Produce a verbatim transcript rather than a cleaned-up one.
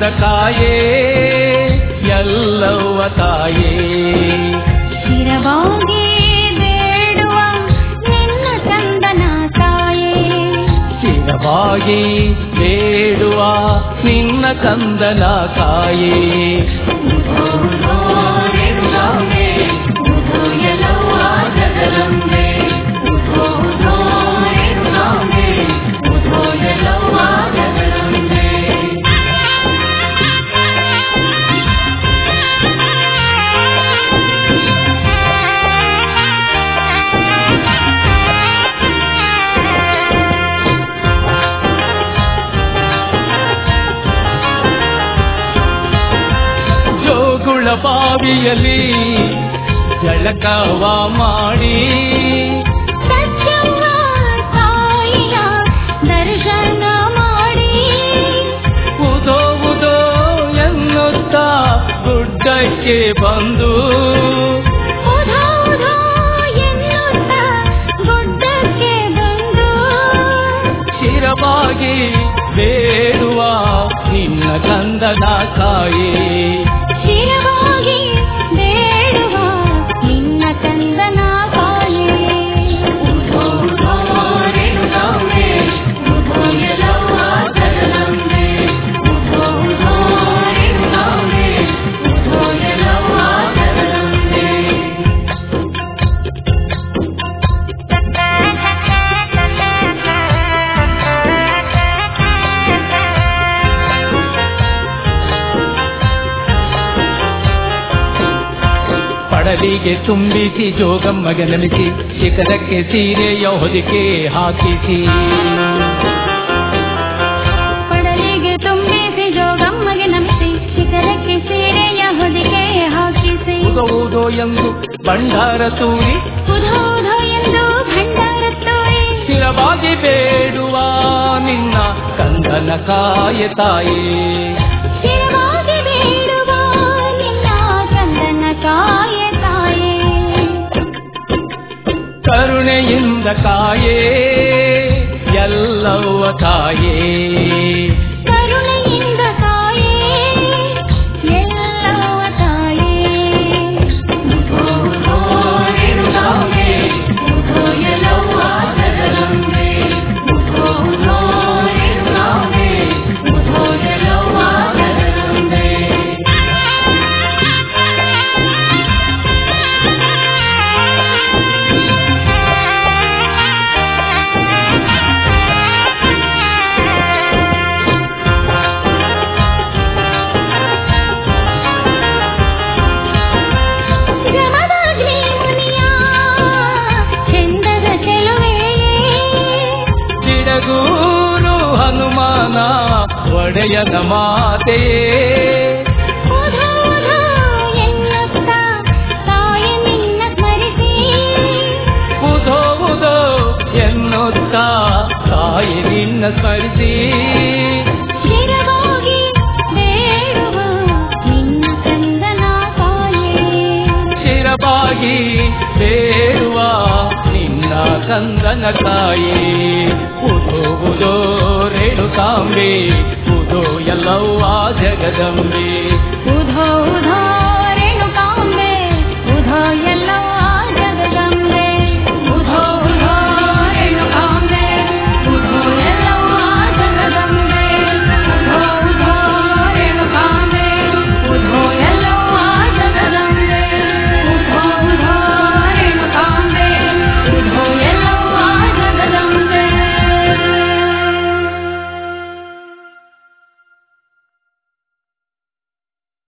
ಕಾಯೇ ಎಲ್ಲವ್ವ ತಾಯೇ ಶಿರವಾಗಿ ಬೇಡುವ ನಿನ್ನ ಕಂದನ ತಾಯೇ ಶಿರವಾಗಿ ಬೇಡುವ ನಿನ್ನ ಕಂದನ ಕಾಯೇ ಬಾವಿಯಲ್ಲಿ ಜಳಕವ ಮಾಡಿ ಸತ್ಯವ್ವ ತಾಯಿಯ ದರ್ಶನ ಮಾಡಿ ಉದೋ ಉದೋ ಎನ್ನುತ್ತಾ ಗುಡ್ಡಕ್ಕೆ ಬಂದು ಉದೋ ಉದೋ ಎನ್ನುತ್ತಾ ಗುಡ್ಡಕ್ಕೆ ಬಂದು ಶಿರವಾಗಿ ಬೇಡುವ ನಿನ್ನ ಕಂದನ ಕಾಯೇ ಶಿರವಾಗಿ ಬೇಡುವ ನಿನ್ನ ಕಂದನ ಕಾಯೇ ಪಡಲಿಗೆ ತುಂಬಿಸಿ ಜೋಗಮ್ಮಗೆ ನಮಿಸಿ ಶಿಖರಕ್ಕೆ ಸೀರೆಯ ಹೊದಿಕೆ ಹಾಕಿಸಿ ಪಡಲಿಗೆ ತುಂಬಿಸಿ ಜೋಗಮ್ಮಗೆ ನಮಿಸಿ ಶಿಖರಕ್ಕೆ ಸೀರೆಯ ಹೊದಿಕೆ ಹಾಕಿಸಿ ಉದೋ ಉದೋ ಎಂದು ಭಂಡಾರ ತೂರಿ ಉದೋ ಉದೋ ಎಂದು ಭಂಡಾರ ತೋರಿ ಶಿರವಾಗಿ ಬೇಡುವ ನಿನ್ನ ಕಂದನ ಕಾಯ ತಾಯೇ ಶಿರವಾಗಿ ಬೇಡುವ ನಿನ್ನ ಕಂದನ ಕಾಯ ತಾಯೇ ಕರುಣೆಯಿಂದ ಕಾಯೇ ಎಲ್ಲವ್ವ ತಾಯೇ ಕರುಣೆಯಿಂದ ಕಾಯೇ ಎಲ್ಲವ್ವ ತಾಯೇ ಗುರು ಹನುಮಾನ ಒಡೆಯನ ಮಾತೆ ಉದೋ ಉದೋ ಎನ್ನುತ್ತಾ ತಾಯಿ ನಿನ್ನ ಸ್ಮರಿಸಿ ಉದೋ ಉದೋ ಎನ್ನುತ್ತಾ ತಾಯಿ ನಿನ್ನ ಸ್ಮರಿಸಿ ಶಿರವಾಗಿ ಬೇಡುವ ನಿನ್ನ ಕಂದನ ಕಾಯೇ ಶಿರವಾಗಿ ಬೇಡುವ ನಿನ್ನ ಕಂದನ ಕಾಯೇ ಉದೋ ಉದೋ ರೇಣುಕಾಂಬೆ ಉದೋ ಎಲ್ಲವ್ವ ಜಗದಂಬೆ